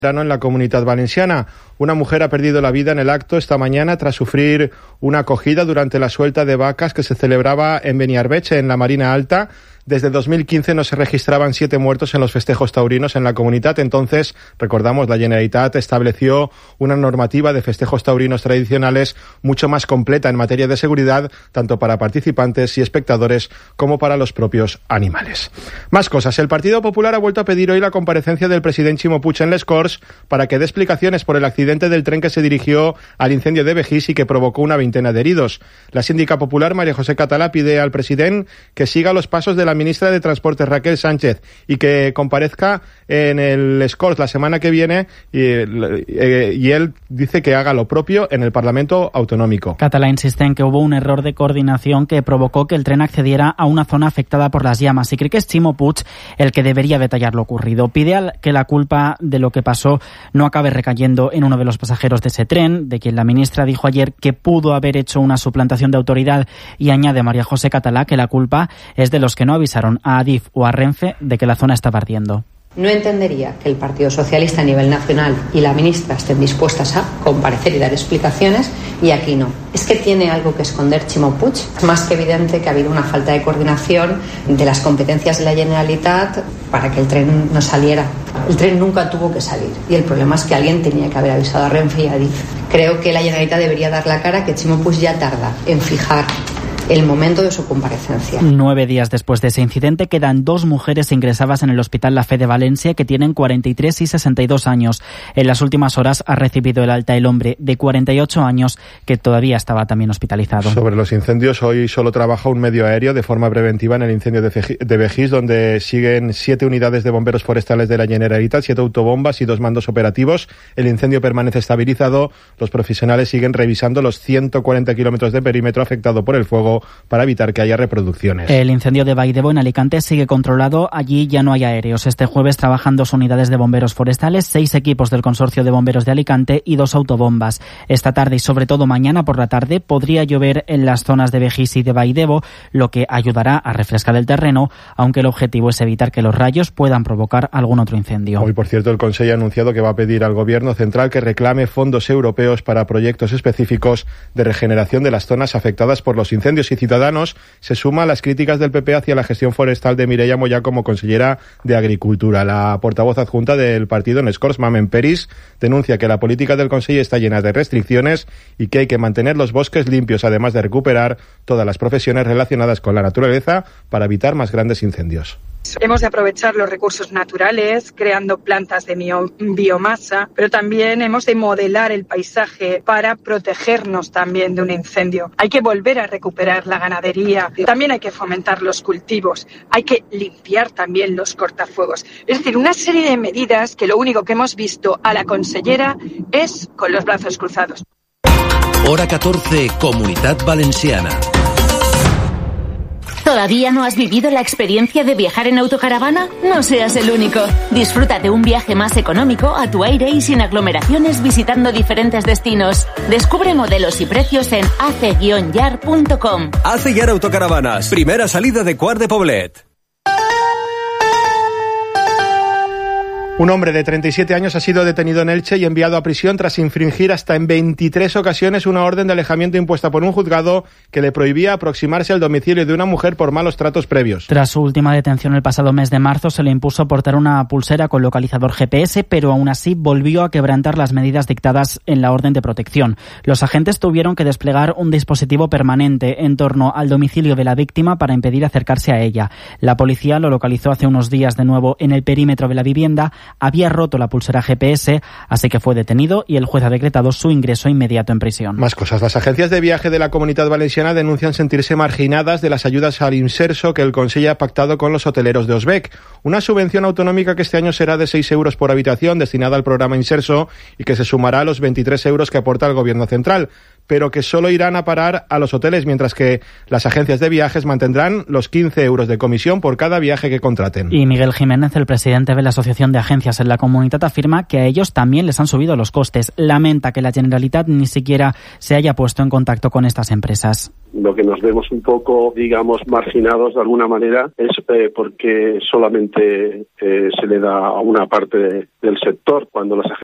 En la Comunitat Valenciana. Una mujer ha perdido la vida en el acto esta mañana tras sufrir una acogida durante la suelta de vacas que se celebraba en Beniarbeche, en la Marina Alta. Desde 2015 no se registraban 7 muertos en los festejos taurinos en la comunidad. Entonces, recordamos, la Generalitat estableció una normativa de festejos taurinos tradicionales mucho más completa en materia de seguridad, tanto para participantes y espectadores como para los propios animales. Más cosas. El Partido Popular ha vuelto a pedir hoy la comparecencia del presidente Ximo Puig en Les Corts para que dé explicaciones por el accidente del tren que se dirigió al incendio de Begís y que provocó una veintena de heridos. La síndica popular, María José Catalá, pide al presidente que siga los pasos de la ministra de Transportes, Raquel Sánchez, y que comparezca en el Les Corts la semana que viene y él dice que haga lo propio en el Parlamento Autonómico. Catalá insiste en que hubo un error de coordinación que provocó que el tren accediera a una zona afectada por las llamas y cree que es Ximo Puig el que debería detallar lo ocurrido. Pide que la culpa de lo que pasó no acabe recayendo en uno de los pasajeros de ese tren, de quien la ministra dijo ayer que pudo haber hecho una suplantación de autoridad, y añade María José Catalá que la culpa es de los que no avisaron a Adif o a Renfe de que la zona estaba ardiendo. No entendería que el Partido Socialista a nivel nacional y la ministra estén dispuestas a comparecer y dar explicaciones y aquí no. ¿Es que tiene algo que esconder Ximo Puig? Es más que evidente que ha habido una falta de coordinación de las competencias de la Generalitat para que el tren no saliera. El tren nunca tuvo que salir y el problema es que alguien tenía que haber avisado a Renfe y a Adif. Creo que la Generalitat debería dar la cara que Ximo Puig ya tarda en fijar el momento de su comparecencia. 9 días después de ese incidente quedan 2 mujeres ingresadas en el Hospital La Fe de Valencia que tienen 43 y 62 años. En las últimas horas ha recibido el alta el hombre de 48 años que todavía estaba también hospitalizado. Sobre los incendios, hoy solo trabaja un medio aéreo de forma preventiva en el incendio de Begís, donde siguen 7 unidades de bomberos forestales de la Generalitat, 7 autobombas y 2 mandos operativos. El incendio permanece estabilizado. Los profesionales siguen revisando los 140 kilómetros de perímetro afectado por el fuego para evitar que haya reproducciones. El incendio de Baidebo en Alicante sigue controlado. Allí ya no hay aéreos. Este jueves trabajan 2 unidades de bomberos forestales, 6 equipos del Consorcio de Bomberos de Alicante y 2 autobombas. Esta tarde y sobre todo mañana por la tarde podría llover en las zonas de Begís y de Baidebo, lo que ayudará a refrescar el terreno, aunque el objetivo es evitar que los rayos puedan provocar algún otro incendio. Hoy, por cierto, el Consejo ha anunciado que va a pedir al Gobierno central que reclame fondos europeos para proyectos específicos de regeneración de las zonas afectadas por los incendios. Y Ciudadanos se suma a las críticas del PP hacia la gestión forestal de Mireia Moyà como consellera de Agricultura. La portavoz adjunta del partido en Les Corts, Mamen Peris, denuncia que la política del Consejo está llena de restricciones y que hay que mantener los bosques limpios, además de recuperar todas las profesiones relacionadas con la naturaleza para evitar más grandes incendios. Hemos de aprovechar los recursos naturales, creando plantas de biomasa, pero también hemos de modelar el paisaje para protegernos también de un incendio. Hay que volver a recuperar la ganadería, también hay que fomentar los cultivos, hay que limpiar también los cortafuegos. Es decir, una serie de medidas que lo único que hemos visto a la consellera es con los brazos cruzados. Hora 14, Comunitat Valenciana. ¿Todavía no has vivido la experiencia de viajar en autocaravana? No seas el único. Disfruta de un viaje más económico, a tu aire y sin aglomeraciones visitando diferentes destinos. Descubre modelos y precios en ace-yar.com. Ace Yar Autocaravanas, primera salida de Quart de Poblet. Un hombre de 37 años ha sido detenido en Elche y enviado a prisión tras infringir hasta en 23 ocasiones una orden de alejamiento impuesta por un juzgado que le prohibía aproximarse al domicilio de una mujer por malos tratos previos. Tras su última detención el pasado mes de marzo, se le impuso portar una pulsera con localizador GPS, pero aún así volvió a quebrantar las medidas dictadas en la orden de protección. Los agentes tuvieron que desplegar un dispositivo permanente en torno al domicilio de la víctima para impedir acercarse a ella. La policía lo localizó hace unos días de nuevo en el perímetro de la vivienda. Había roto la pulsera GPS, así que fue detenido y el juez ha decretado su ingreso inmediato en prisión. Más cosas. Las agencias de viaje de la Comunitat Valenciana denuncian sentirse marginadas de las ayudas al Inserso que el Consejo ha pactado con los hoteleros de Osbec. Una subvención autonómica que este año será de 6 euros por habitación destinada al programa Inserso y que se sumará a los 23 euros que aporta el Gobierno central. pero que solo irán a parar a los hoteles, mientras que las agencias de viajes mantendrán los 15 euros de comisión por cada viaje que contraten. Y Miguel Jiménez, el presidente de la Asociación de Agencias en la Comunitat, afirma que a ellos también les han subido los costes. Lamenta que la Generalitat ni siquiera se haya puesto en contacto con estas empresas. Lo que nos vemos un poco, digamos, marginados de alguna manera es porque solamente se le da a una parte del sector, cuando las